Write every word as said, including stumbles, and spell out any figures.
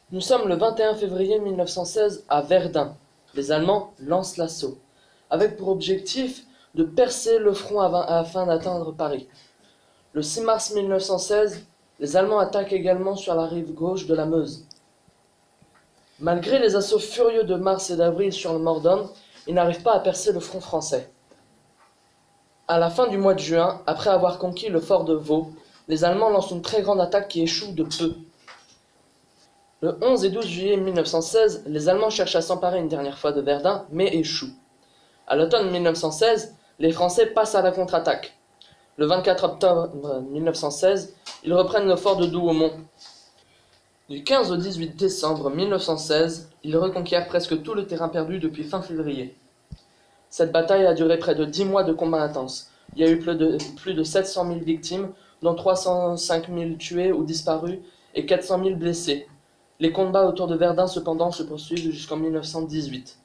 Nous sommes le vingt et un février mille neuf cent seize à Verdun. Les Allemands lancent l'assaut, avec pour objectif de percer le front afin d'atteindre Paris. Le six mars mille neuf cent seize, les Allemands attaquent également sur la rive gauche de la Meuse. Malgré les assauts furieux de mars et d'avril sur le Mordor, ils n'arrivent pas à percer le front français. À la fin du mois de juin, après avoir conquis le fort de Vaux, les Allemands lancent une très grande attaque qui échoue de peu. Le onze et douze juillet mille neuf cent seize, les Allemands cherchent à s'emparer une dernière fois de Verdun, mais échouent. À l'automne mille neuf cent seize, les Français passent à la contre-attaque. Le vingt-quatre octobre mille neuf cent seize, ils reprennent le fort de Douaumont. Du quinze au dix-huit décembre mille neuf cent seize, ils reconquièrent presque tout le terrain perdu depuis fin février. Cette bataille a duré près de dix mois de combats intenses. Il y a eu plus de, plus de sept cent mille victimes, dont trois cent cinq mille tués ou disparus et quatre cent mille blessés. Les combats autour de Verdun cependant se poursuivent jusqu'en mille neuf cent dix-huit.